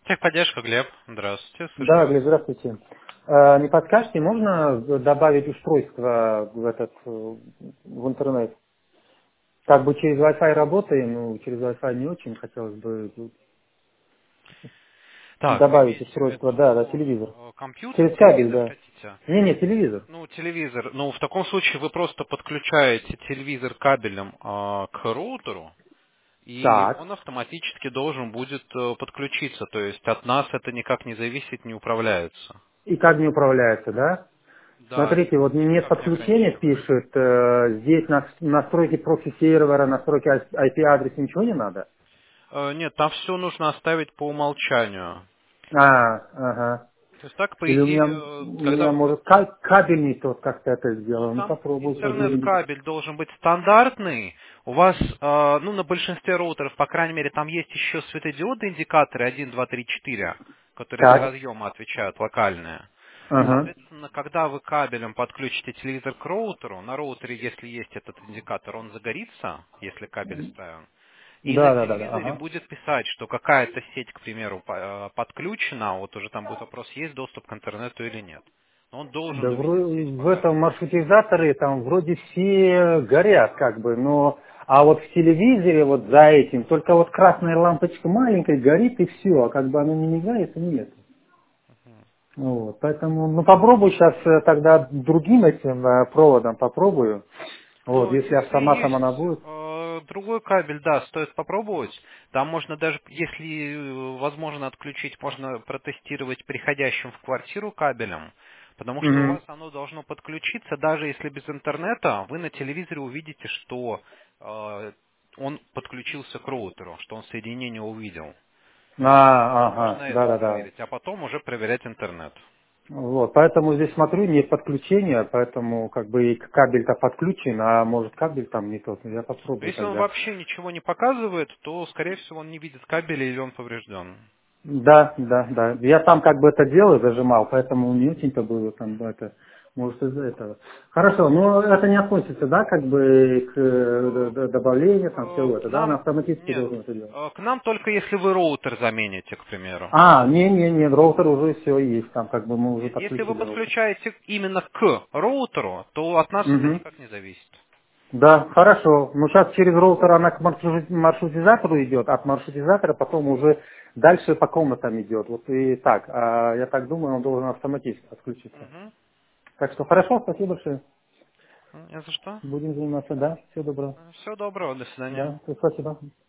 Техподдержка, Глеб. Здравствуйте, слушаю Да, вас. Глеб, здравствуйте. Не подскажете, можно добавить устройство в в интернет? Как бы через Wi-Fi работаем, но через Wi-Fi не очень хотелось бы Так, вы добавить имеете в устройство, да, да, виду телевизор. компьютер, Через кабель, телевизор да. хотите? Не, телевизор. Ну, телевизор. Ну, в таком случае вы просто подключаете телевизор кабелем к роутеру, и Так. он автоматически должен будет подключиться. То есть от нас это никак не зависит, не управляется. И как не управляется, да? Да, Смотрите, вот нет никак не подключения, ограничиваем. пишет, здесь настройки профи-сервера, настройки IP-адреса, ничего не надо? Нет, там все нужно оставить по умолчанию. Ага. То есть так, по Или идее, у когда меня вы может, кабель не тот как-то это Ну, сделал. Ну, там попробую проверить. интернет-кабель должен быть стандартный. У вас, ну, на большинстве роутеров, по крайней мере, там есть еще светодиодные индикаторы 1, 2, 3, 4, которые за Так. разъемы отвечают, локальные. Ага. Соответственно, когда вы кабелем подключите телевизор к роутеру, на роутере, если есть этот индикатор, он загорится, если кабель исправен. И на Да. телевизоре Ага. будет писать, что какая-то сеть, к примеру, подключена, вот уже там будет вопрос, есть доступ к интернету или нет. Он должен Да увидеть сеть в этом показывать. маршрутизаторе там вроде все горят как бы, но а вот в телевизоре вот за этим только вот красная лампочка маленькая горит и все, а как бы она не мигает и нет. Вот, поэтому, ну попробую сейчас тогда другим этим проводом попробую. Вот, Ну, если если автоматом она есть будет. другой кабель, да, стоит попробовать. Там можно даже, если возможно отключить, можно протестировать приходящим в квартиру кабелем, потому что у Мгм. вас оно должно подключиться, даже если без интернета, вы на телевизоре увидите, что он подключился к роутеру, что он соединение увидел. То есть можно Ага, это да. проверить, а потом уже проверять интернет. Вот, поэтому здесь смотрю, нет подключения, поэтому как бы и кабель-то подключен, а может кабель там не тот, я попробую Если он тогда. вообще ничего не показывает, то, скорее всего, он не видит кабеля или он поврежден. Да. Я сам как бы это делаю, зажимал, поэтому не очень-то было там это, может из-за этого. Хорошо, но это не относится, да, как бы к добавлению, там все К это, да, она нам автоматически нет. должен это делать. К нам только если вы роутер замените, к примеру. Не, роутер уже все есть, там как бы мы уже Если вы подключили роутер. подключаете именно к роутеру, то от нас это Мгм. никак не зависит. Да, хорошо. Ну, сейчас через роутер она к маршрутизатору идет, от маршрутизатора потом уже дальше по комнатам идет. Вот и так. А я так думаю, он должен автоматически отключиться. Угу. Так что хорошо, спасибо большое. Не за что. Будем заниматься, да. Всего доброго. Всего доброго, до свидания. Да, спасибо.